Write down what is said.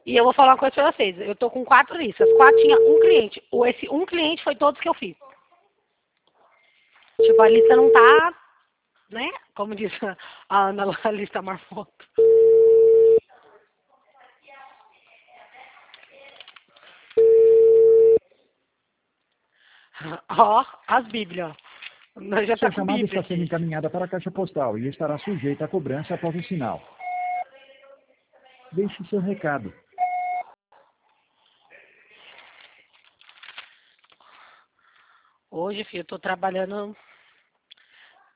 E eu vou falar uma coisa pra vocês. Eu tô com 4 listas. 4 tinha um cliente. Esse um cliente foi todos que eu fiz. Tipo, a lista não tá, né? Como diz a Ana lá, a lista marmota. Ó, as bíblias. Nós já tá Sua com chamada bíblia está sendo aqui. encaminhada para a caixa postal e estará sujeita à cobrança após o sinal. Deixe seu recado. Hoje, filho, eu tô trabalhando